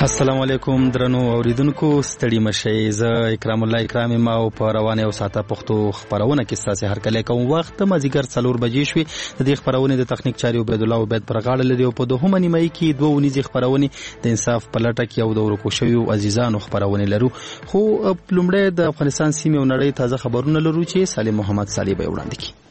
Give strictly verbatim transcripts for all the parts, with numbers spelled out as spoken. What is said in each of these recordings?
السلام علیکم درنو اوریدونکو، ستړي مشئ. زه اکرام الله اکرام ما او په روانه او ساته پښتو خبرونه کې ستاسو هر کله کوم وخت مازیګر څلور بجې شوي. د دې خبرونه د تخنیک چاري عبید الله عبید پر غاړه لري او په دوهمه نیمه کې دوه ونیزي خبرونه د انصاف په لټه کې او د ورکو شوی او عزیزانو خبرونه لرو. خو لومړی د افغانستان سیمه او نړۍ تازه خبرونه لرو چې سالم محمد صالح به وړاندې کړي.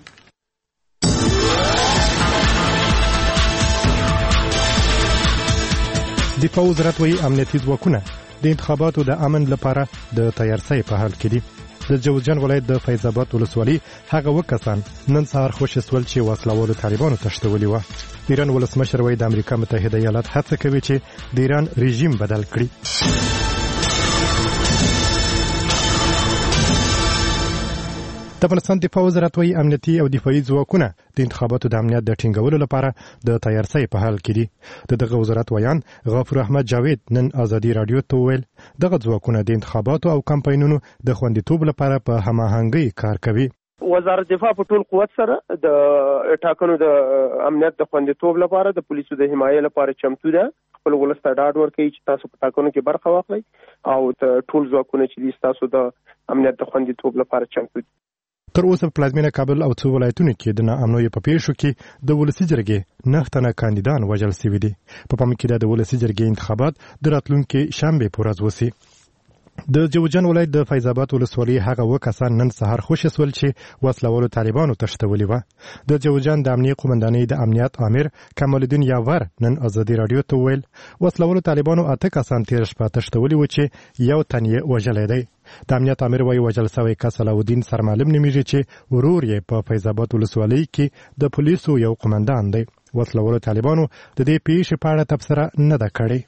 دفاع وزارت وایي امنیتي ځواکونه د انتخاباتو د امن لپاره د تیارسۍ په حال کې دي. د جوزجان ولایت د فیض آباد ولسوالۍ هغه وکسان نن سهار خوشي سول چې وسلوالو طالبانو تښتولي وه. ایران ولسمشر وایي د امریکا متحده ایالات هڅه کوي چې د ایران رژیم بدل کړي. د افغانستان دفاع وزارت وایي امنیتي او دفاعي ځواکونه د انتخاباتو د امنیت د ټینګولو لپاره د تیارسۍ په حال کې دي. د دغه وزارت ویان غفور احمد جاوید نن ازادي رادیو ته وویل دغه ځواکونه د انتخاباتو او کمپاینونو د خوندیتوب لپاره په هماهنګۍ کار کوي. وزارت دفاع په ټول قوت سره د ټاکنو د امنیت د خوندیتوب لپاره د پولیسو د حمایې لپاره چمتو ده. خپل ولس ته ډاډ ورکوي چې تاسو په ټاکنو کې برخه واخلئ او ټول ځواکونه چې تاسو د امنیت د خوندیتوب لپاره چمتو دي. تر اوسه په پلازمینه کابل او څو ولایتونو کې د ناامنیو په پیښو کې د ولسي جرګې نه تنه کاندیدان وژل شوي دي. په پام کې د ولسي جرګې انتخابات د راتلونکي شنبه په ورځ وشي. د جوزجان ولایت د فیض آباد ولسوالۍ هغه وکسان نن سهار خوشي سول چې وسلوالو طالبانو تښتولي وه. د جوزجان د امنیه قومندانۍ د امنیت امیر کمال الدین یاور نن ازادي رادیو ته وویل وسلوالو طالبانو اته کسان تیر شپه تښتولي و چې یو تن یې وژلی دی. د امنیت امیر وایي وژل شوی کس علاودین سرمعلم نومیږي چې ورور یې په فیض آباد ولسوالۍ کې د پولیسو یو قومندان دی. وسلوالو طالبانو د دې پیښې په اړه تبصره نه ده کړې.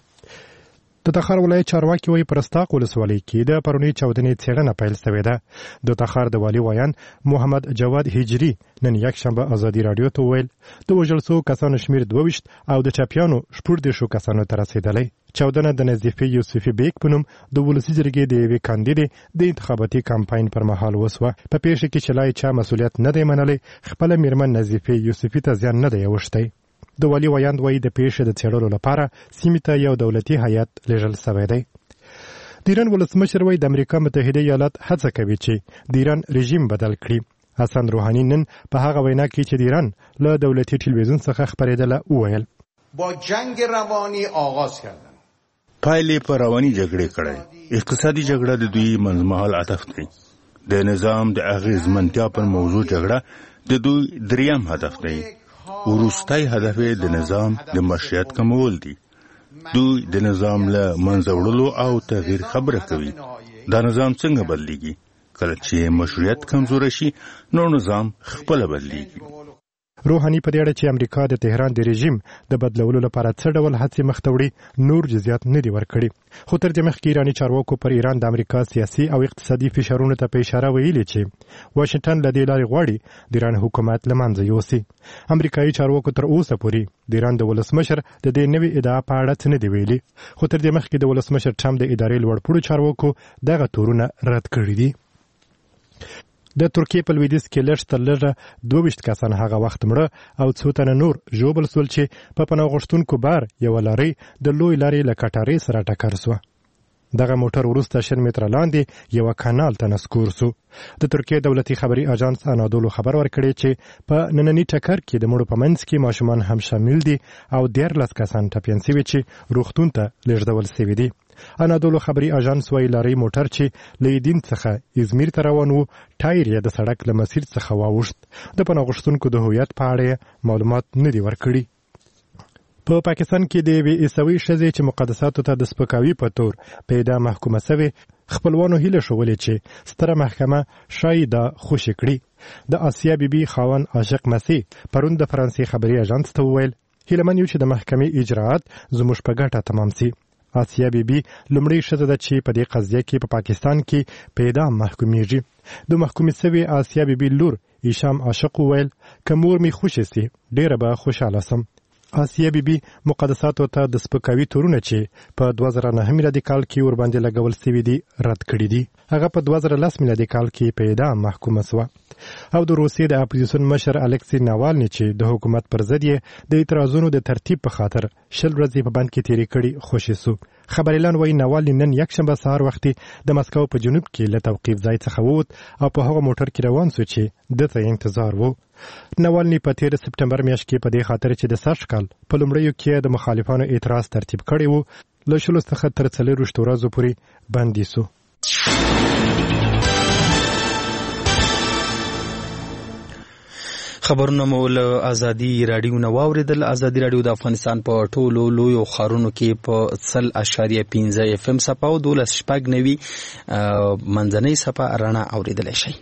د تخار ولایت چارواکي وایي پرستاق ولسوالۍ کې د پرونی چاودنې څېړنه پیل شوې ده. د تخار د والي ویان محمد جواد هجري نن یکشنبه ازادي رادیو ته وویل د وژل شوو کسانو شمېر دوه ویشت او د چاپیانو شپږ دېرشو کسانو ته رسېدلی. چاودنه د نظیفې یوسفي بیګ په نوم د ولسي جرګې د یوې کاندیدې د انتخاباتي کمپاین پر مهال وسوه. په پیښه کې چې لا یې چا مسؤلیت نه دی منلی، خپله میرمن نظیفې یوسفي ته زیان نه دی اوښتی. د والي ویاند وایي د پیښې د څېړلو لپاره سیمې ته یو دولتي هیات لیږل شوی دی. د ایران ولسمشر وایي د امریکا متحده ایالات هڅه کوي چې د ایران رژیم بدل کړي. حسن روحاني نن په هغه وینا کې چې د ایران له دولتي ټلویزیون څخه خپرېدله وویل با جنگ روانی آغاز کردن. پایلې په رواني جګړې کړی. اقتصادي جګړه د دوی منځمهال هدف دی. د نظام د اغېزمنتیا پر موضوع جګړه د دوی دریم هدف دی. وروستی هدف د نظام د مشروعیت کمول دي. دوی د نظام له منځه وړلو او تغییر خبره کوي. دا نظام څنګه بدلیږي؟ کله چې مشروعیت کمزوره شي نو نظام خپله بدلیږي. روحاني په دې اړه چې امریکا د تهران د رژیم د بدلولو لپاره څه ډول هڅې مخته وړي نور جزئیات نه دي ورکړي. خو تر دې مخکې ایراني چارواکو پر ایران د امریکا سیاسي او اقتصادي فشارونو ته په اشاره ویلي چې واشنګټن له دې لارې غواړي د ایران حکومت له منځه یوسي. امریکایي چارواکو تر اوسه پورې د ایران د ولسمشر د دې نوې ادعا په اړه څه نه دي ویلي. خو تر دې مخکې د ولسمشر ټرمپ د ادارې لوړپوړو چارواکو دغه تورونه رد کړي دي. د ترکیې په لویدیځ کې لږ تر لږه دوه ویشت کسان هغه وخت مړه او څو تنه نور ژوبل سول چې په پناه غوښتونکو بار یوه لارۍ د لوی لارې له کټارې سره ټکر سوه. دغه موټر وروسته شل متره لاندې یوه کانال ته نسکور سو. د ترکیې دولتي خبري اژانس انادولو خبر ورکړی چې په ننني ټکر کې د مړو په منځ کې ماشومان هم شامل دي او دیارلس کسان ټپیان سوي چې روغتون ته لیږدول سوي دي. انادولو خبري اژانس وایي لارۍ موټر چې له ایدین څخه ازمیر ته روان و ټایر یې د سړک له مسیر څخه واوښت. د پناه غوښتونکو د هویت په اړه معلومات نه دي ورکړي. په پا پاکستان کې د یوې عیسوي ښځې چې مقدساتو ته د سپکاوي په تور په اعدام محکومه سوې خپلوانو هیله ښولې چې ستره محکمه ښایي دا خوشي کړي. د آسیا بیبي خاوند عاشق مسیح پرون د فرانسې خبري اژانس ته وویل هیله من یو چې د محکمې اجراعات زموږ په ګټه تمام سي. آسیا بیبي لومړی ښځه ده چې په دې قضیه کې په پا پاکستان کې په اعدام محکومیږي. د محکومې سوې آسیا بیبي لور ایشام عاشق وویل که مور مې خوشې سي ډېره به خوشحاله سم. آسیه بیبي مقدساتو ته د سپکاوي تورونه چې په دوه زره نهه میلادي کال کې ور باندې لګول شوي دي رد کړي دي. هغه په دوه زره لس میلادي کال کې په اعدام محکومه شوه. او د روسیې د اپوزیسیون مشر الکسی ناوالني چې د حکومت پر ضد یې د اعتراضونو د ترتیب په خاطر شل ورځې په بند کې تیرې کړي خوشي سو. خبريالان وايي ناوالني نن یکشنبه سهار وختي د مسکو په جنوب کې له توقيف ځای څخه ووت او په هغه موټر کې روان سو چې دته انتظار وو. ناوالني په تیر سپټمبر میاشت کې په دې خاطر چې د سرش کال په لومړیو کې د مخالفانو اعتراض ترتیب کړی وو له شلو څخه تر څلوېښتو ورځو پورې بندي سو. خبرونه مو له ازادي رادیو نه واوریدل. ازادي رادیو د افغانستان په ټولو لویو ښارونو کې په سل اشاریه پنځه اف ام صفه او دولس شپږ نوي منځنۍ صفه رڼا اوریدلی شئ.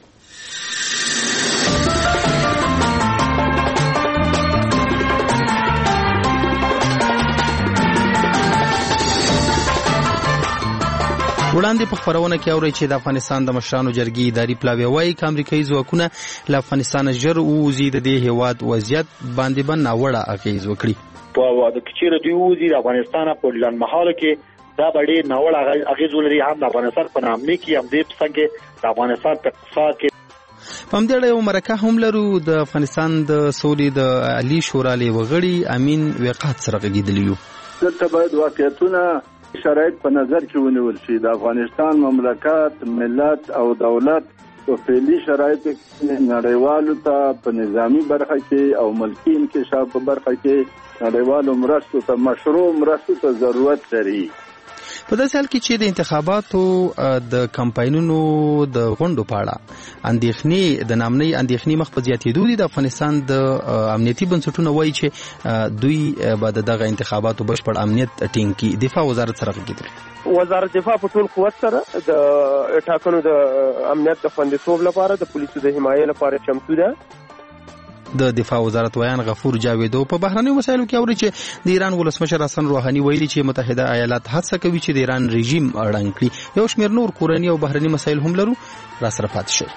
وړاندې په خبرونه کې اوري چې د افغانستان د مشرانو جرګې اداري پلاوی وايي چې امریکایي ځواکونه له افغانستان ژر ووځي د دې هیواد وضعیت باندې به ناوړه اغېز وکړي. په د کچېره دی ووځي د افغانستان په لنډمهاله کې دا به ډېر ناوړه اغېز ولري هم د افغانستان په نامنۍ کې هم دې څنګه د افغانستان په اقتصاد کې. په همدې اړه یو مرکه هم لرو. د افغانستان د سولې د عالي شورا وغړي امین وقات سره غږېدلی یو. دلته باید واقعیتونه شرایط په نظر کې ونیول شي. د افغانستان مملکت ملت او دولت په فعلي شرایط کې نړیوالو ته په نظامی برخه کې او ملکی انکشاف په برخه کې نړیوالو مرستو ته مشروع مرستو ته ضرورت لري. په داسې حال کې چې د انتخاباتو د کمپاینونو د غونډو په اړه اندېښنې د نامنۍ اندېښنې مخ په زیاتېدو دي. د افغانستان د امنیتي بنسټونو وایي چې دوی به د دغه انتخاباتو بشپړ امنیت ټینګ کړي. دفاع وزارت سره غږېدلی. وزارت دفاع په ټول قوت سره د ټاکنو د امنیت د خوندیتوب لپاره د پولیسو د حمایې لپاره چمتو ده. د دفاع وزارت ویان غفور جاویدو په بهرنیو وسایلو کې اوري چې د ایران ولسمشر حسن روحاني ویلي چې متحده ایالات هڅه کوي چې د ایران رژیم ړنګ کړي. یو شمېر نور کورني او بهرني مسایل هم لرو. را سره پاتې شئ.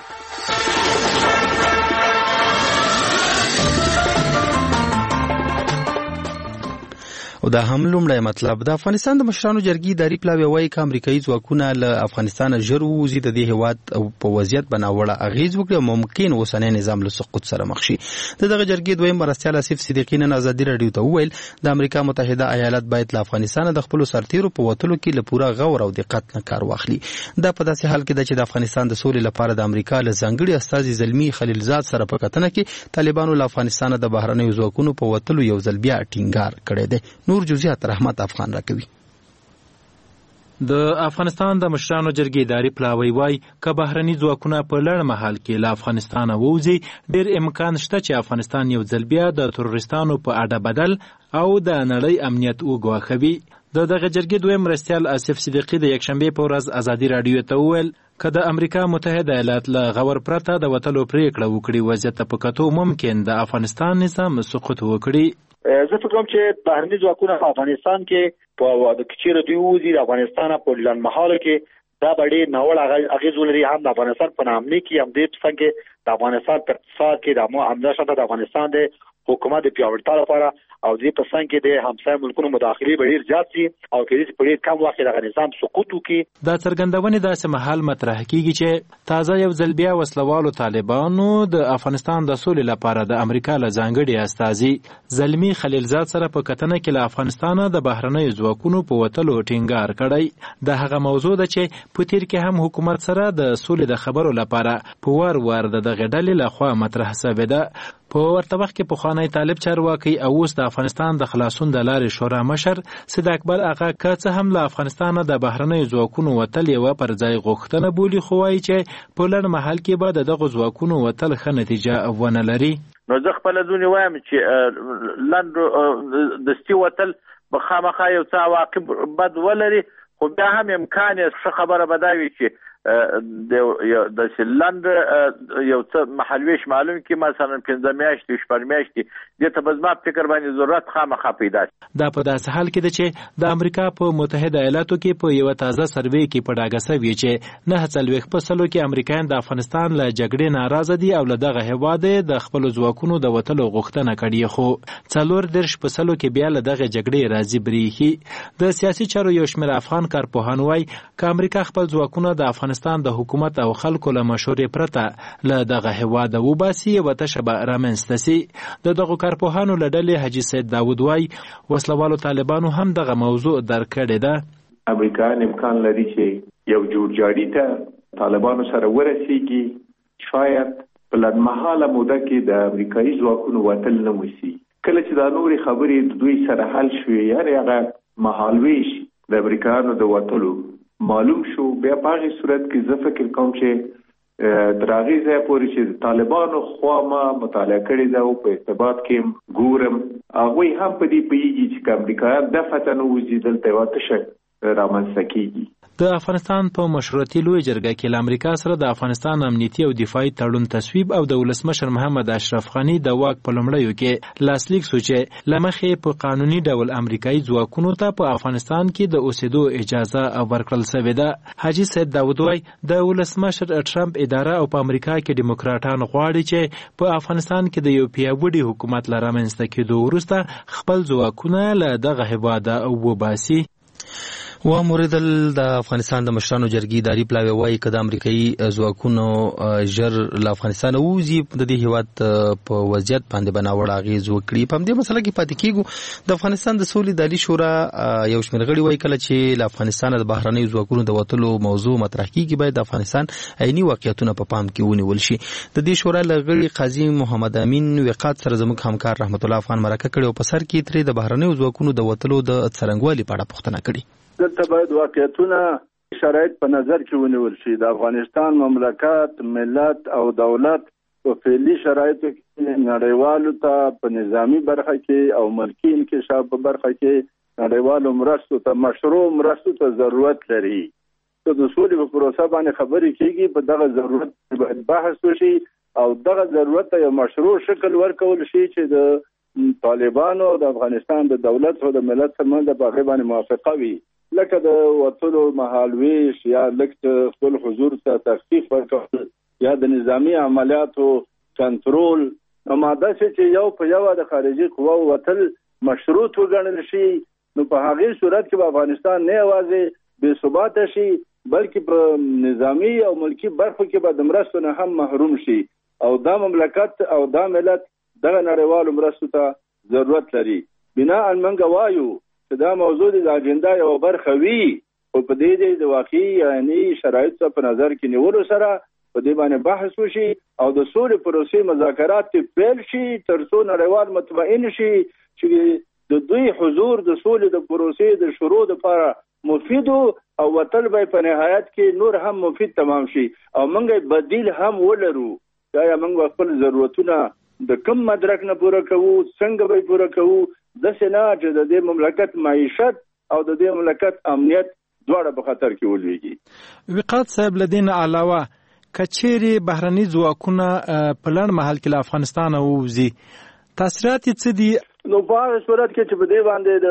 او دا هم لومړی مطلب. د افغانستان د مشرانو جرګې اداري پلاوی وايي چې امریکایي ځواکونه له افغانستان ژر ووځي د دې هیواد په وضعیت به ناوړه اغېز وکړي او ممکن اوسنی نظام له سقوط سره مخ شي. د دغه جرګې دویم مرستیال آصف صدیقي نن ازادي رادیو ته وویل د امریکا متحده ایالات باید له افغانستان د خپلو سرتیرو په وتلو کې له پوره غور او دقت نه کار واخلي. دا په داسې حال کې ده چې د افغانستان د سولې لپاره د امریکا له ځانګړي استازي زلمي خلیلزاد سره په کتنه کې طالبانو له افغانستان د بهرنیو ځواکونو په وتلو یو ځل بیا ټینګار کړی دی. نور جزئیات رحمت افغان راکوي. د افغانستان د مشرانو جرګې اداري پلاوی وايي که بهرني ځواکونه په لړ مهال کې له افغانستانه ووځي ډېر امکان شته چې افغانستان یو ځل بیا د تروریستانو په اډه بدل او د نړۍ امنیت وګواښوي. د دغه جرګې دویم مرستیال آصف صدیقي د یکشنبې په ورځ ازادي رادیو ته وویل که د امریکا متحده ایالات له غور پرته د وتلو پریکړه وکړي وضعیت ته په کتو ممکن د افغانستان نظام سقوط وکړي. زه فکر کوم چې بهرني ځواکونه په افغانستان کې په د کچېره دی ووځي د افغانستان په لنډمهاله کې دا به ډېر ناوړه اغېز ولري هم د افغانستان په نامنۍ کې هم دې څنګه د افغانستان په اقتصاد کې د همداشته د افغانستان د حکومت د پیاوړتیا لپاره او دې په څنګ کې د همسایه ملکونو مداخلې به ډېر زیات شي او کېدای شي په ډېر کم وخت کې دغه نظام سقوط وکړي. دا څرګندونې داسې مهال مطرح کېږي چې تازه یو ځل بیا وسلوالو طالبانو د افغانستان د سولې لپاره د امریکا له ځانګړي استازي زلمي خلیلزاد سره په کتنه کې له افغانستانه د بهرنیو ځواکونو په وتلو ټینګار کړی. د هغه موضوع ده چې په تیر کې هم حکومت سره د سولې د خبرو لپاره په وار وار د دغه ډلې لخوا مطرح شوې ده. په ورته وخت کې پخوانی طالب چارواکي او اوس د افغانستان د خلاصون د لارې شورا مشر سید اکبر آقا که څه هم له افغانستانه د بهرنیو ځواکونو وتل یوه پر ځای غوښتنه بولي خو وایي چې په لنډ مهال کې به د دغو ځواکونو وتل ښه نتیجه ونه لري. نو زه خپله ځونې وایم چې لنډ دستي وتل به خامخا یو څه عواقب بد ولري خو بیا هم امکان یې ښه خبره به دا وي چې د سیلند یو څه محلويش معلوم کی مثلا پنځه میاشتې شپږ میاشتې د تبزما فکر باندې ضرورت خامخا پیدا دا په داسې حال کې ده چې د امریکا په متحده ایالاتو کې په یو تازه سروې کې په ډاګه سوي چې نه څلويخ په سلو کې امریکایان د افغانستان له جګړې ناراضه دي او له دغه هیواد د خپل ځواکونو د وټلو غوښتنه کړې، خو څلور درش په سلو کې بیا له دغه جګړې راضي بریښي. د سیاسي چارو یو شمېر افغان کارپوهان وایي چې امریکا خپل ځواکونه د افغانستان د حکومت او خلکو له مشورې پرته له دغه هیواد وباسي او تشبه رامنځته سي. د دغه کارپوهانو له ډلې حاجي سید داود وایي وسلوالو طالبانو هم دغه موضوع درک کړې ده. امریکا امکان لري چې یو جوړجاړي ته طالبانو سره ورسیږي، شاید په لنډمهاله موده کې د امریکایي ځواکونو وتل نه وشي. کله چې دا نورې خبرې د دوی سره حل شوې، یعنې هغه مهالویش د امریکایانو د وتلو معلوم شو، بیا په هغې صورت کې زه فکر کوم چې تر هغې ځایه پورې چې طالبانو خوا ما مطالعه کړې ده او په ارتباط کې ګورم، هغوی هم په دې پوهېږي چې که امریکایان دفعه نه وځي دلته یوه تشه رامنځته کېږي. د افغانستان په مشورتي لوی جرګه کې له امریکا سره د افغانستان امنیتي او دفاعي تړون تصویب او د ولسمشر محمد اشرف غني د واک په لومړیو کې لاسلیک شو چې له مخې په قانوني ډول امریکایي ځواکونو ته په افغانستان کې د اوسېدو اجازه ورکړل شوې ده. حاجي سید داود وایي د ولسمشر ټرمپ اداره او په امریکا کې ډیموکراټان غواړي چې په افغانستان کې د یو پیاوړي حکومت له رامنځته کېدو وروسته خپل ځواکونه له دغه هېواده وباسي. و موریدل د افغانستان د مشرانو جرګې اداري پلاوی وایي که د امریکایي ځواکونو ژر له افغانستانه ووځي د دې هېواد په وضعیت باندې به ناوړه اغېز وکړي. په همدې مسله کې پاتې کېږو. د افغانستان د سولې اداري شورا یو شمېر غړي وایي کله چې له افغانستانه د بهرنیو ځواکونو د وتلو موضوع مطرح کېږي باید د افغانستان عیني واقعیتونه په پام کې ونیول شي. د دې شورا له غړي قاضي محمد امین وقات سره زموږ همکار رحمت الله افغان مرکه کړې او په سر کې ترې د بهرنیو ځواکونو د وتلو د څرنګوالي په اړه پوښتنه کړې. دلته باید واقعیتونه شرایط په نظر کې ونیول شي. د افغانستان مملکت، ملت او دولت په فعلي شرایطو کې نړیوالو ته په نظامی برخه کې او ملکی انکشاف په برخه کې نړیوالو مرستو ته مشروع مرستو ته ضرورت لري. که د سولې په پروسه باندې خبرې کېږي په دغه ضرورت باید بحث وشي او دغه ضرورت ته یو مشروع شکل ورکول شي چې د طالبانو د افغانستان د دولت او د ملت ترمنځ په هغې باندې موافقه وي، لکه د وتلو مهالویش یا لکه خپل حضور ته تخفیف ورکول یا د نظامی عملیاتو کنټرول. نو ماده چې یو په یو د خارجي قواو وتل مشروط وګڼل شي، نو په هغې صورت کې به افغانستان نه یوازې بې ثباته شي بلکې په نظامی او ملکی برخو کې به د مرستو نه هم محروم شي او دا مملکت او دا ملت دغه نړیوالو مرستو ته ضرورت لري. بنا المنګ وایو چې دا موضوع د اجنډا یو برخه وي، خو په دې دی د واقعي یعنی شرایطو په نظر کې نیولو سره په دې باندې بحث وشي او د سولې پروسې مذاکرات پیل شي تر څو نړیوال مطمئن شي چې د دوی حضور د سولې د پروسې د شروع لپاره مفید او وتل به په نهایت کې نور هم مفید تمام شي او موږ بدیل هم ولرو. دا موږ خپل ضرورتونه د کم مدرک نه پوره کوو، څنګه به پوره کوو، داسې نه چې د دې مملکت معیشت او د دې مملکت امنیت دواړه په خطر کې ولویږي. وقات صاحب له دې نه علاوه که چیرې بهرني ځواکونه په لنډ مهال کې له افغانستانه ووځي تاثیرات یې څه دي؟ نو په هغه صورت کې چې په دې باندې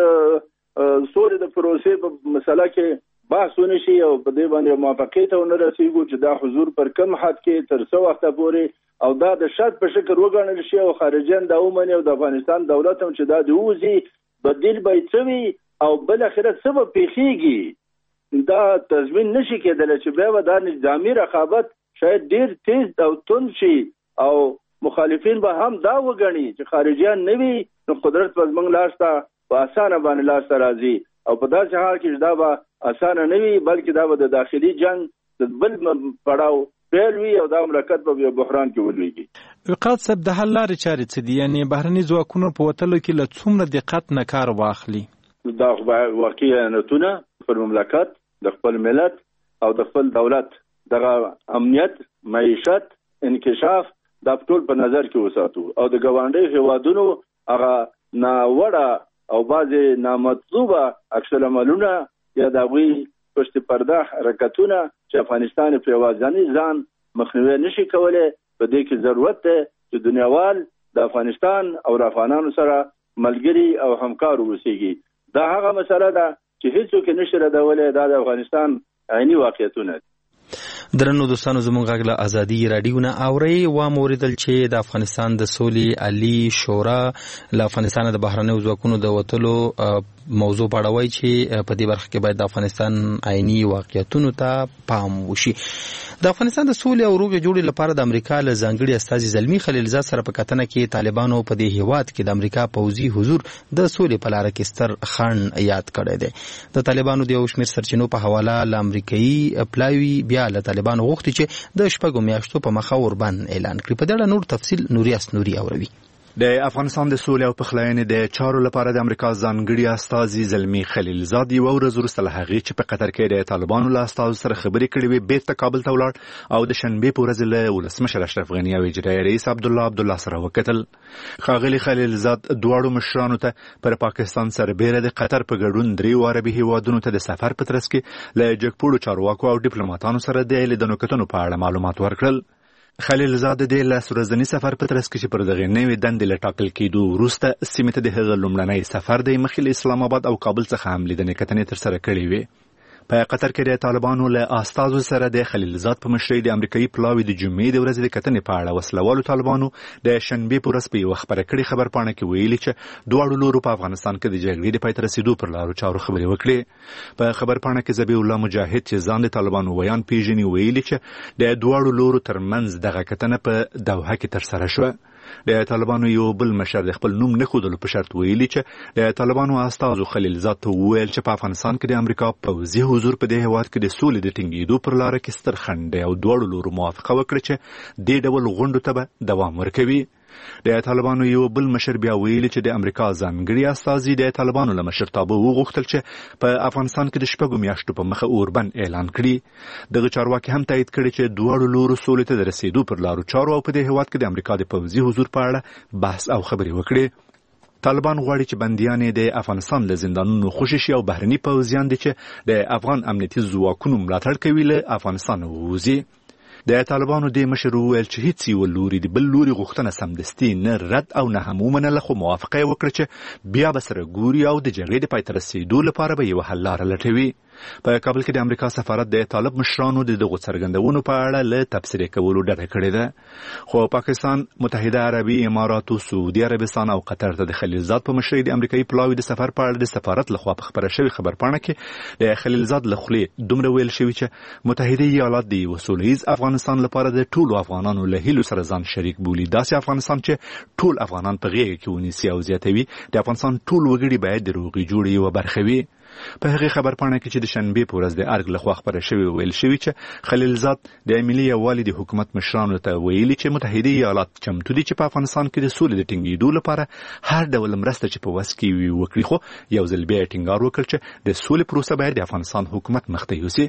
د سولې د پروسې په مسله کې بحث ونشي او په دې باندې موافقې ته ونه رسېږو چې دا حضور پر کم حد کې تر څو وخته پورې او دا د شرط په شکل وګڼل شي او خارجیان دا ومني او د افغانستان دولت هم چې دا د وځي بدیل به یې څه وي او بالاخره څه به پېښېږي. دا تضمین نشي کېدلی چې بیا به دا نظامي رقابت شاید ډېر تیز او تند شي او مخالفین به هم دا وګڼي چې خارجیان نه وي نو قدرت به زموږ لاس ته په اسانه باندې لاس ته راځي او په داسې حال کې چې دا به اسانه نه وي بلکې دا به د داخلي جنگ د بل پړاو پیل وي او دا مملکت په بحران کې ولویږي. وقات صاحب د حل لارې چارې څه دي؟ یعنې بهرني ځواکونو په وتلو کې له څومره دقت نه کار واخلي؟ دا واقعي عینتونه پر مملکت د خپل ملت او د خپل دولت دغه امنیت، معیشت، انکشاف دا ټول په نظر کې وساتو او د ګاونډي هیوادونو هغه ناوړه او بعضې نامطلوبه عکس العملونه یا د هغوی پشت پرده حرکتونه چې افغانستان په یوازینی ځان مخنیوي نشي کولای. په دې کې ضرورت دی چې دنیاوال د افغانستان او افغانانو سره ملګری او همکار اوسېږي. دا هغه مسله ده چې هیڅوک نشي ردولی. دا د افغانستان عیني واقعیتونه دي. درنو دوستانو زموږ غږ له ازادي راډیو نه اورئ. و موریدل چې د افغانستان د سولې عالی شورا له افغانستان د بهرنیو ځواکونو د وتلو موضوع په اړه وایي چې په دې برخه کې باید د افغانستان عیني واقعیتونو ته پام وشي. د افغانستان د سولې او روغې جوړې لپاره د امریکا له ځانګړي استازي زلمي خلیلزاد سره په کتنه کې طالبانو په دې هیواد کې د امریکا پوځي حضور د سولې په لاره کې ستر خنډ یاد کړی دی. د طالبانو د یو شمېر سرچینو په حواله له امریکایي پلاوي بیا له طالبانو غوښتي چې د شپږو میاشتو په مخه اوربند اعلان کړي. په دې اړه نور تفصیل نوریاس نوري اوروي. د افغانستان د سولې او پخلاینې د چارو لپاره د امریکا ځانګړي استازي زلمي خلیلزاد یو ورځ وروسته له هغې چې په قطر کې د طالبانو له استازو سره خبرې کړې وې بیرته کابل ته ولاړ او د شنبې په ورځ له ولسمشر اشرف غني او اجرایي رئیس عبدالله عبدالله سره وکتل. ښاغلي خلیلزاد دواړو مشرانو ته پر پاکستان سربېره د قطر په ګډون درېو عربي هیوادونو ته د سفر په ترڅ کې له جګپوړو چارواکو او ډیپلوماتانو سره د لیدنو کتنو په اړه معلومات ورکړل. خلیلزاد د لس ورځني سفر په ترڅ کې چې پر دغه نوې دندې له ټاکل کېدو وروسته سیمې ته د هغه لومړنی سفر دی مخکې له اسلام آباد او کابل څخه هم لیدنې کتنې ترسره کړې وې. په قطر کې د طالبانو له استازو سره د خلیلزاد په مشرۍ د امریکایي پلاوي د جمعې د ورځې د کتنې په اړه وسلوالو طالبانو د شنبې په ورځ په یوه خپره کړې خبرپاڼه کې ویلي چې دواړو لورو په افغانستان کې د جګړې د پای ته رسېدو پر لارو چارو خبرې وکړې. په خبرپاڼه کې ذبیح الله مجاهد چې ځان د طالبانو ویان پیژني ویلي چې د دواړو لورو ترمنځ دغه کتنه په دوحه کې ترسره شوه. د طالبانو یو بل مشر د خپل نوم نه ښودلو په شرط ویلي چې د طالبانو استازو خلیلزاد ته وویل چې په افغانستان کې د امریکا پوځي حضور په دې هېواد کې د سولې د ټینګېدو پر لاره کې ستر خنډ دی او دواړو لورو موافقه وکړه چې دې ډول غونډو ته به دوام ورکوي. د طالبانو یو بل مشر بیا ویلي چې د امریکا ځانګړي استازي د طالبانو له مشرتابه وغوښتل چې په افغانستان کې د شپږو میاشتو په مخه اوربند اعلان کړي. دغه چارواکي هم تایید کړي چې دواړو لورو سولې ته د رسېدو پر لارو چارو او په دې هېواد کې د امریکا د پوځي حضور په اړه بحث او خبرې وکړي. طالبان غواړي چې بندیان د افغانستان له زندانونو خوشي شي او بهرني پوځیان دي چې د افغان امنیتي ځواکونو ملاتړ کوي له افغانستان ووځي. د طالبانو د مشر وویل چې هیڅ یو لوري د بل لوري غوښتنه سمدستي نه رد او نه هم ومنله، خو موافقه یې وکړه چې بیا به سره ګوري او د جګړې د پای ته رسېدو لپاره به یوه حل لاره لټوي. په کابل کې د امریکا سفارت د طالب مشرانو د دغو څرګندونو په اړه له تبصرې کولو ډډه کړې ده، خو پاکستان، متحده عربي اماراتو، سعودي عربستان او قطر ته د خلیلزاد په مشرۍ د امریکایي پلاوي د سفر په اړه د سفارت لخوا په خبره شوې خبرپاڼه کې د خلیلزاد له خولې دومره ویل شوي چې متحده ایالات د یوه سوله ییز افغانستان لپاره د ټولو افغانانو له هیلو سره ځان شریک بولي. داسې افغانستان چې ټول افغانان په غېږ کې ونیسي او زیاتوي د افغانستان ټول وګړي باید د روغې جوړې یوه برخه وي. په هغې خبرپاڼه کې چې د شنبې په ورځ د ارګ لخوا خپره شوې ویل شوي چې خلیلزاد د ملي یووالي د حکومت مشرانو ته ویلي چې متحده ایالات چمتو دي چې په افغانستان کې د سولې د ټینګېدو لپاره هر ډول مرسته چې په وس کې وي وکړي، خو یو ځل بیا یې ټینګار وکړ چې د سولې پروسه باید د افغانستان حکومت مخته یوسي.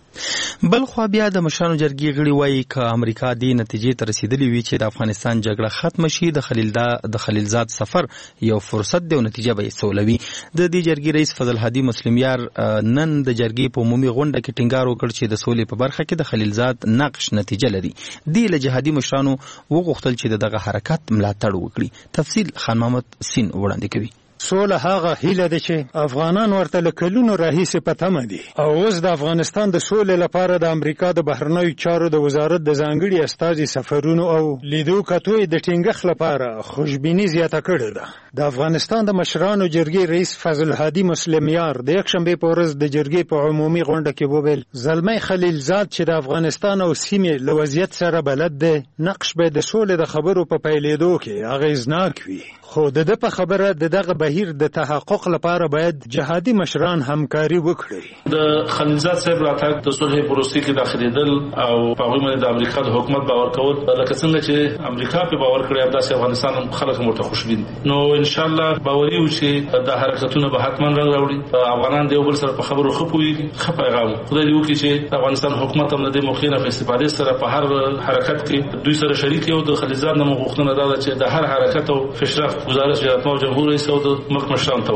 بل خو بیا د مشرانو جرګې غړي وایي که امریکا دې نتیجې ته رسیدلی وي چې د افغانستان جګړه ختمه شي، د خلیلدا د خلیلزاد سفر یو فرصت دی او نتیجه به یې سولوي. د دې جرګې رئیس فضل هادي مسلمیار نن د جرګې په عمومي غونډه کې ټینګار وکړ چې د سولې په برخه کې د خلیلزاد نقش نتیجه لري. دې له جهادي مشرانو وغوښتل چې د دغه حرکت ملاتړ وکړي. تفصیل خان محمد سین وړاندې کوي. سوله هغه هیله ده چې افغانان ورته له کلونو راهیسې په تمه دي او اوس د افغانستان د سولې لپاره د امریکا د بهرنیو چارو د وزارت د ځانګړي استازي سفرونو او لیدو کتو د ټینګښت لپاره خوشبیني زیاته کړې ده. د افغانستان د مشرانو جرګې رئیس فضل هادي مسلمیار د یکشنبې په ورځ د جرګې په عمومي غونډه کې وویل زلمی خلیلزاد چې د افغانستان او سیمې له وضعیت سره بلد دی، نقش به د سولې د خبرو په پیلېدو کې اغېزناک وي، خو د ده په خبره د دغه بهیر د تحقق لپاره باید جهادي مشران همکاري وکړي. د خلیلزاد صاحب راتګ د صلح پروسې کې داخلېدل او په هغوی باندې د امریکا د حکومت باور کول، لکه څنګه چې امریکا په باور کړی همداسې افغانستان خلک هم ورته خوشبین دي. نو انشاءالله باوري یو چې دا حرکتونه به حتما رنګ راوړي، افغانان د یو بل سره په خبرو ښه پوهېږي. ښه پیغام خدای دې وکړي چې د افغانستان حکومت هم د دې موقع نه په استفادې سره په هر حرکت کې دوی سره شریک وي. او د خلیلزاد نه مو غوښتنه دا ده چې د هر حرکت او پیشرفت گزارش ریاست جمهور رئیس او د ملک مشران ته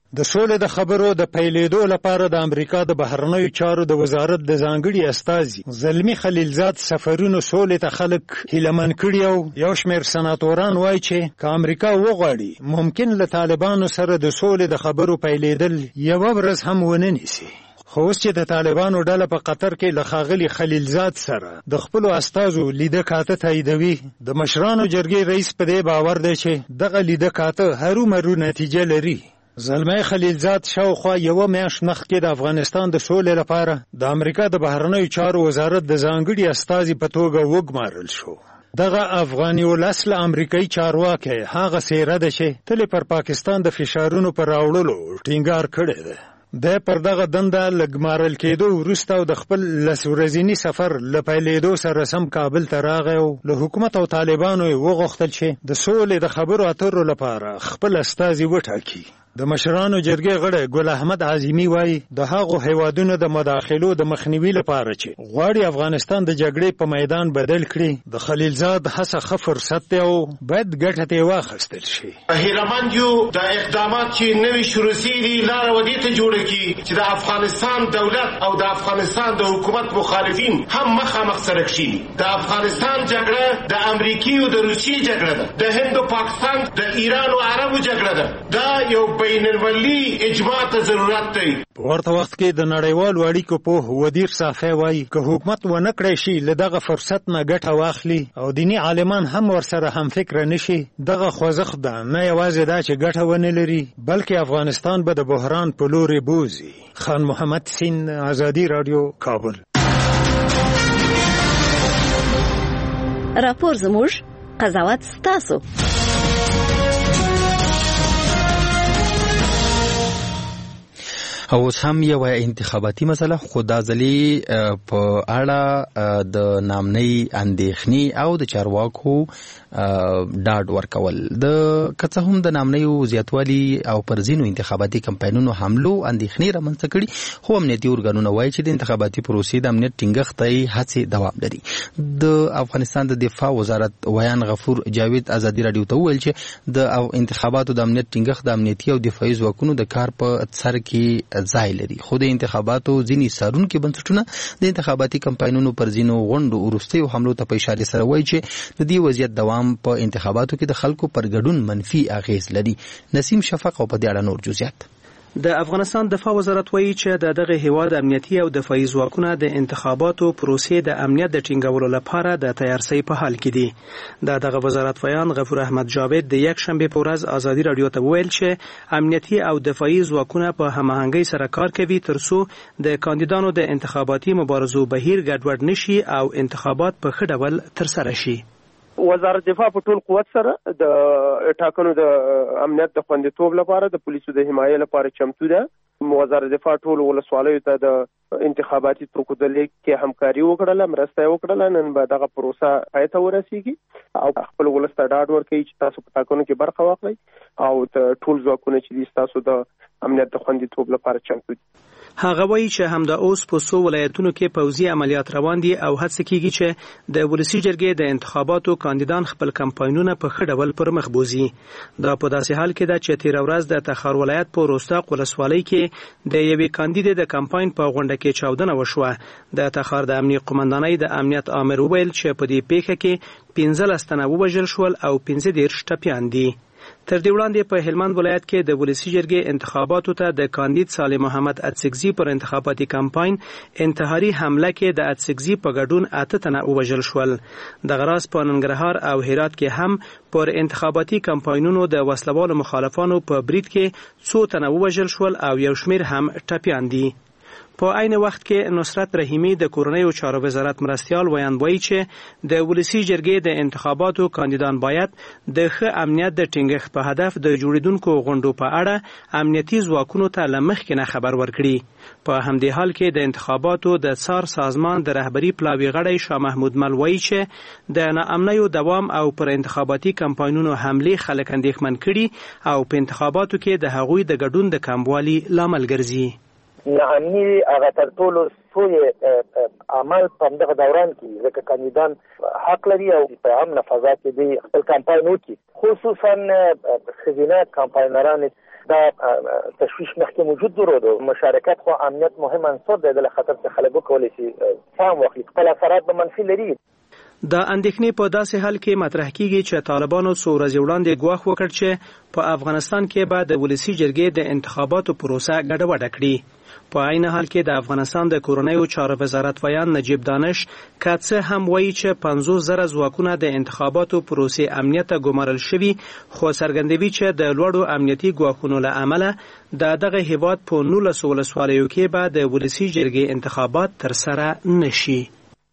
د سولې د خبرو د پیلېدو لپاره د امریکا د بهرنیو چارو د وزارت د ځانګړي استازي زلمی خلیلزاد سفرونو سولې ته خلک هیلمن کړي او یو شمېر سناتوران وایي چې که امریکا وغواړي ممکن له طالبانو سره د سولې د خبرو پیلېدل یوه ورځ هم ونه نیسي. خو اوس چې د طالبانو ډله په قطر کې له ښاغلي خلیلزاد سره د خپلو استازو لیده کاته تاییدوي، د مشرانو جرګې رئیس په دې باور دی چې دغه لیده کاته هرومرو نتیجه لري. زلمی خلیلزاد شاوخوا یوه میاشت مخکې د افغانستان د سولې لپاره د امریکا د بهرنیو چارو وزارت د ځانګړي استازي په توګه وګمارل شو. دغه افغاني ولس له امریکایي چارواکي هغه څیره ده چې تل پر پاکستان د فشارونو پر راوړلو ټینګار کړی دی. د پر دغه دنده لګمارل کېدو وروسته او د خپل لس ورځني سفر له پیلېدو سره سم کابل ته راغی او له حکومت او طالبانو یې وغوښتل چې د سولې د خبرو اترو لپاره خپل استازي وټاکي. د مشرانو جرګې غړی ګل احمد عظیمي وایي د هغو هیوادونو د مداخلو د مخنیوي لپاره چې غواړي افغانستان د جګړې په میدان بدل کړي د خلیلزاد هڅه ښه فرصت دی او باید ګټه ترې واخیستل شي. هیلهمند یو د اقدامات چې نوي شروع سوي لاره ودې ته جوړه کړي چې د افغانستان دولت او د افغانستان د حکومت مخالفین هم مخامخ سره کښیني. د افغانستان جګړه د امریکې او د روسیې جګړه ده، د هند او پاکستان د ایران او عربو جګړه ده. دا یو بین المللي اجماع ته ضرورت دی. په ورته وخت کې د نړیوالو اړیکو پوه ودیر صافی وایي که حکومت ونه کړی شي له دغه فرصت نه ګټه واخلي او دیني عالمان هم ورسره هم فکر نشي، دغه خوځښت ده نه یوازې دا چې ګټه ونه لري بلکې افغانستان به د بحران په لورې بوزي. خان محمد سین، ازادي رادیو، کابل. راپور زموږ، قضاوت ستاسو. او اوس هم یو انتخاباتي مسله خو دا ځلې په اړه د نامنۍ اندېښنې او د چارواکو ډاډ ورکول د که څه هم د نامنیو زیاتوالي او پر ځینو انتخاباتي کمپاینونو حملو اندېښنې رامنځته کړي، خو امنیتي ارګانونه وایي چې د انتخاباتي پروسې د امنیت ټینګښت ته هڅې دوام لري. د افغانستان د دفاع وزارت ویان غفور جاوید ازادي راډیو ته وویل چې د انتخاباتو د امنیت ټینګښت د امنیتي او دفاعي ځواکونو د کار په سر کې ځای لري، خو د انتخاباتو ځینې څارونکي بنسټونه د انتخاباتي کمپاینونو پر ځینو غونډو وروستیو حملو ته په اشارې سره وایي چې د دې وضعیت دوام په انتخاباتو کې د خلکو پر ګډون منفي اغیز لري. نسیم شفق او په دې اړه نور جزئیات. د افغانستان دفاع وزارت وایي چې د دغه هیواد امنیتي او دفاعي ځواکونه د انتخاباتو پروسې د امنیت د ټینګولو لپاره د تیارسۍ په حال کې دي. د دغه وزارت ویان غفور احمد جاوید د یک شنبه په ورځ ازادي راډیو ته وویل چې امنیتي او دفاعي ځواکونه په هماهنګۍ سره کار کوي ترڅو د کاندیدانو د انتخاباتي مبارزو بهیر ګډوډ نشي او انتخابات په ښه ډول ترسره شي. وزارت دفاع په ټول قوت سره د ټاکنو د امنیت د خوندیتوب لپاره د پولیسو د حمایې لپاره چمتو ده. وزارت دفاع ټول ولسوالیو ته د انتخاباتي توکو د لیک کې همکاري وکړله، مرسته وکړله. نن به دغه پروسه پای ته ورسیږي او خپل ولس ته ډاډ ورکوي چې تاسو په ټاکنو کې برخه واخلئ او ټول ځواکونه چې دي تاسو د امنیت د خوندیتوب لپاره چمتو دي. هغه وایي چې همدا اوس په څو ولایتونو کې پوځي عملیات روان دي او هڅه کیږي چې د ولسي جرګې د انتخاباتو کاندیدان خپل کمپاینونه په ښه ډول پر مخ بوزي. دا په داسې حال کې ده چې تیر ورځ د تخار ولایت په روستاق ولسوالۍ کې د یوې کاندید د کمپاین په غونډه کې چاودنه وشوه. د تخار د امنیت قومندانۍ د امنیت آمر وویل چې په دې پیښه کې پنځلس تنه ووژل شول او پنځه دېرش ټپیان دي. تر دې وړاندې په هلمند ولایت کې د ولسي جرګې انتخاباتو ته د کاندید صالح محمد اتسګزي پر انتخاباتي کمپاین انتحاري حمله کې د اتسګزي په ګډون اته تنه ووژل شول. دغه راز په ننګرهار او هرات کې هم پر انتخاباتي کمپاینونو د وسلوالو مخالفانو په برید کې څو تنه ووژل شول او یو شمیر هم ټپیان دي. په عین وخت کې نصرت رحیمی د کورنیو چارو وزارت مرستیال ویان وایي چې د ولسي جرګې د انتخاباتو کاندیدان باید د ښه امنیت د ټینګښت په هدف د جوړیدونکو غونډو په اړه امنیتي ځواکونو ته له مخکې نه خبر ورکړي. په همدې حال کې د انتخاباتو د څار سازمان د رهبري پلاوي غړی شاه محمود مل وایي چې د ناامنیو دوام او پر انتخاباتي کمپاینونو حملې خلک اندېښمن کړي او په انتخاباتو کې د هغوی د ګډون د کموالي لامل ګرځي. ناامني هغه تر ټولو سوی عمل په دغه دوران کې ځکه کاندیدان حق لري او په امن فضا کې د خپل کمپاین وکړي، خصوصا ښځینه کمپاینران دا تشویش مخکې موجود درود مشارکت خو امنیت مهم عنصر دی د خطر څخه خلک کولی شي سم واخلي خپل اثرات به منفي لري. د اندېښنې په داسې حال کې مطرح کیږي چې طالبانو څو ورځې وړاندې ګواښ وکړ چې په افغانستان کې به د ولسي جرګې د انتخاباتو پروسه ګډوډه کړي. په عین حال کې د افغانستان د کورنیو چارو وزارت ویان نجیب دانش که څه هم وایي چې پنځوس زره ځواکونه د انتخاباتو پروسې امنیت ته ګمارل شوي، خو څرګندوي چې د لوړو امنیتي ګواښونو له امله د دغه هیواد په نولسو ولسوالیو کې به د ولسي جرګې انتخابات ترسره نشي.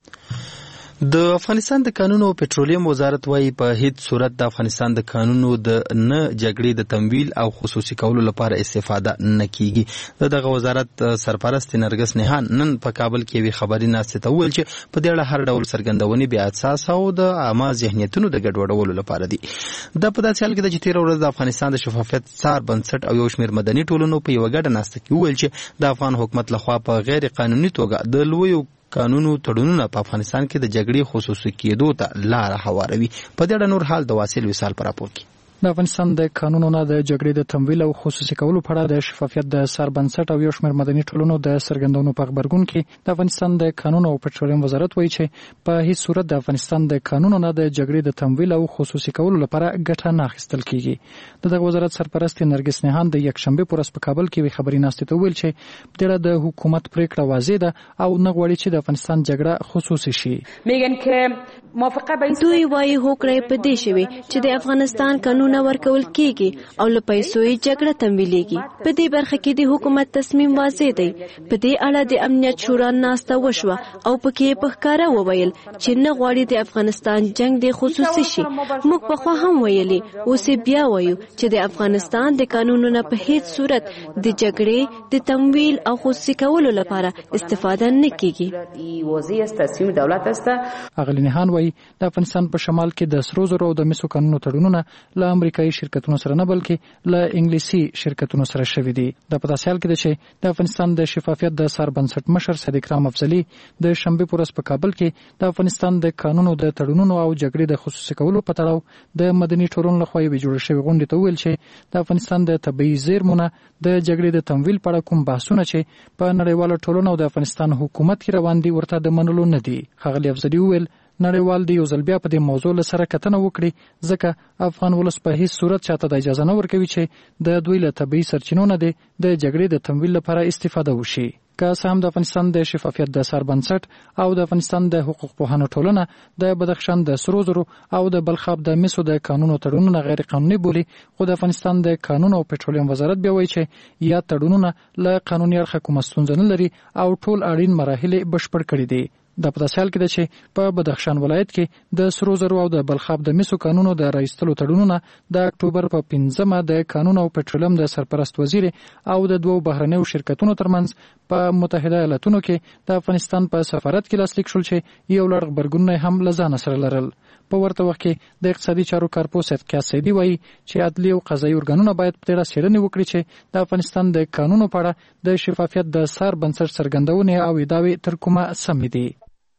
د افغانستان د کانونو او پټرولیم وزارت وايي په هیڅ صورت د افغانستان د کانونو د نه جګړې د تمویل او خصوصي کولو لپاره استفاده نه کیږي. دغه وزارت سرپرست نرګس نهان نن په کابل کې وی خبري ناشته ته ویل چې په دې اړه هر ډول څرګندونې بیا اساس او د عامه ذهنیتونو د ګډوډولو لپاره دي. د په داسې حال کې د تیر ورځ د افغانستان د شفافیت څار بنسټ او یو شمېر مدني ټولنو په یو ګډه ناشته کې ویل چې د افغان حکومت لخوا په غیر قانوني توګه د لویو قانونو تړونونه په افغانستان کې د جګړې خصوصي کېدو ته لار هواروي. په دې اړه نور حال د واصل وصال پر راپور کې د افغانستان د قانونو نه د جګړې د تمویل او خصوصي کولو په اړه د شفافیت د سر بنسټ او یو شمېر مدني ټولنو د څرګندونو په خبرګون کې د افغانستان د قانونو او پټرولیم وزارت وایي چې په هیڅ صورت د افغانستان د قانونو نه د جګړې د تمویل او خصوصي کولو لپاره ګټه نه اخیستل کیږي. دغه وزارت سرپرست نرګس نهان د یکشنبه پر ورځ په کابل کې خبري ناشته ته ویل چې د د حکومت پریکړه واضح ده او نه غواړي چې د افغانستان جګړه خصوصي شي. میگن که موافقه به دوی وايي هوکړه په دې شوی چې د افغانستان قانون ورکول کیږي او له پیسو یې جګړه تمویلېږي. په دې برخه کې د حکومت تصمیم واضح دی. په دې اړه د امنیت شورا ناسته وشوه او پکې په ښکاره وویل چې نه غواړي د افغانستان جنگ د خصوصي شي. موږ په خوا هم ویلي اوس بیا وایو چې د افغانستان د قانونو نه په هیڅ صورت د جګړې د تمویل او خصوصي کولو لپاره استفاده نه کیږي. واضح است تصمیم دولت است. اغلی نهان وایي د افغانستان په شمال کې د سرو زرو او د مسو قانونو تړونونه له امریکایي شرکتونو سره نه بلکې له انګلیسي شرکتونو سره شوي دي. د په داسې حال کې چې د افغانستان د شفافیت د سر بنسټ مشر صدیق رام افضلي د شنبه پر ورځ په کابل کې د افغانستان د قانونو د تړونونو او جګړې د خصوصي کولو په تړاو د مدني ټولنو لخوا یې جوړ شوی غونډه ته ویل چې د افغانستان د طبيعي زیرمو د جګړې د تمویل په اړه کوم بحثونه چې په نړیواله ټولنه او د افغانستان حکومت کې روان دي ورته د منلو نه دي. ښاغلي افضلي ویل نړیوال دی یو ځل بیا په دې موضوع سره کتنه وکړي ځکه افغان ولس په هیڅ صورت چاته د اجازه نه ورکوي چې د دوی له طبيعي سرچینو نه د جګړې د تمویل لپاره استفاده وشي. که څه هم د افغانستان د شفافیت د سر بنسټ او د افغانستان د حقوق پوهانو ټولنه د بدخشان د سرو زرو او د بلخاب د مسو د قانونو تړونونه غیر قانوني بولي، خو د افغانستان د قانونو او پټرولیم وزارت بیا وایي چې یا تړونونه له قانوني اړخه کومه ستونزه نه لري او ټول اړین مراحل بشپړ کړي دي. د پداسال کې د چې په بدخشان ولایت کې د سرو زرو او د بلخاب د مسو قانونو د رایستلو تړونونه د اکتوبر په پنځمه د قانون او پټرولیم د سرپرست وزیر او د دوو بهرنیو شرکتونو ترمنځ په متحده ایالاتونو کې د افغانستان په سفارت کې لاسلیک شول چې یو لړ خبرګونونه هم لزان سره لرل. په ورته وخت کې د اقتصادي چارو کارپوس صدقه سیدی وایي چې عدلي او قضایي ارګانونه باید په تیره څېړنه وکړي چې د افغانستان د قانونو په اړه د شفافیت د سر بنسټ څرګندونې او ادعاوې تر کومه سمې دي.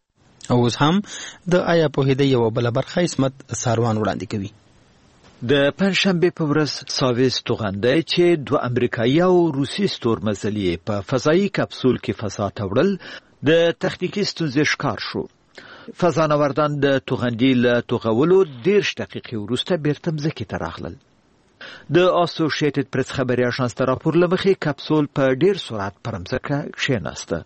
اوس هم د آیا په هدیه یو بل برخه اسمت ساروان وړاندې کوي. د پنځشنبه په ورځ ساویس توغندای چې دوه امریکایي او روسي ستورمزلي په فضایي کپسول کې فضا ته وړل د تخنیکی ستونزې ښکار شو. فضانوردان د توغندي له توغولو دیرش دقیقې وروسته بیرته مځکې ته راغلل. د اسوسییټډ پریس خبري اژانس ته راپور لمخې کپسول په ډیر سرعت پر مځکه کښېناسته.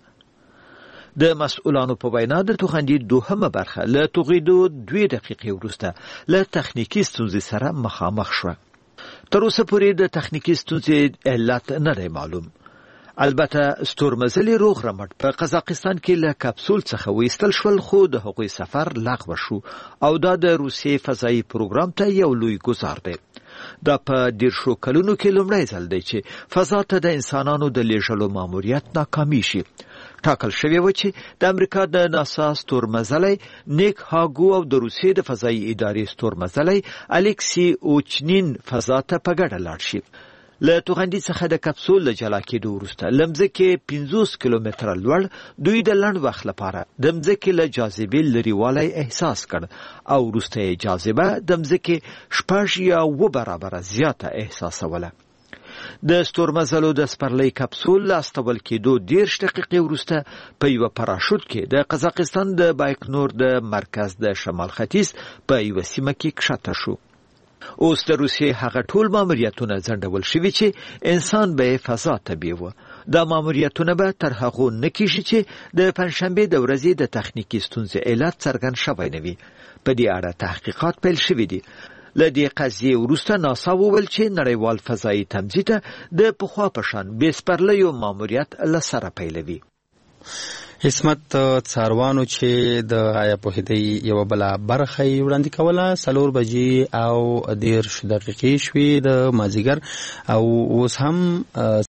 د مسؤلانو په وینا د توغندي دوهمه برخه له توغیدو دوه دقیقې وروسته له تخنیکی ستونزې سره مخامخ شوه. تر اوسه پورې د تخنیکی ستونزې علت نه دی معلوم. البته ستورمزلي روغ رمټ په قزاقستان کې له کپسول څخه وایستل شول، خو د هغوی سفر لغوه شو او دا د روسیې فضایي پروګرام ته یو لوی ګزار دی. دا په دیرشو کلونو کې لومړی ځل دی چې فضا ته د انسانانو د لیږلو ماموریت ناکامي شي. ټاکل شوی و چې د امریکا د ناسا ستورمزلی نیک هاګو او د روسیې د فضایي ادارې ستورمزلی الکسی اوچنین فضا ته په ګډه لاړ شي. له توغندي څخه د کپسول له جلا کېدو وروسته له مځکې پنځوس کیلومتره لوړ دوی د لنډ وخت لپاره د مځکې له جاذبې لرېوالی احساس کړ او وروسته یې جاذبه د مځکې شپږ یا اوه برابره زیاته احساسوله. د ستورمزلو د سپرلی کپسول لاستول کېدو دیرش دقیقې وروسته په یوه پراشوټ کې د قزاقستان د بایکنور د مرکز د شمال ختیځ په یوه سیمه کې کښته شو. اوس د روسیې هغه ټول ماموریتونه ځنډول شوي چې انسان به فضا ته بیوه. دا ماموریتونه به تر هغو نه کېږي چې د پنجشنبې د ورځې د تخنیکي ستونزې علت څرګند شوی نه وي. په دې اړه تحقیقات پیل شوي دي. له دې قضیې وروسته ناسا وویل چې نړیوال فضایي تمځي ته د پخوا په شان بې سپرلیو ماموریت له سره پیلوي. عصمت څاروانو چې د آیا پوهېدی یوه بله برخه یې وړاندې کوله څلور بجې او دېرش دقیقې شوې د مازدیګر او اوس هم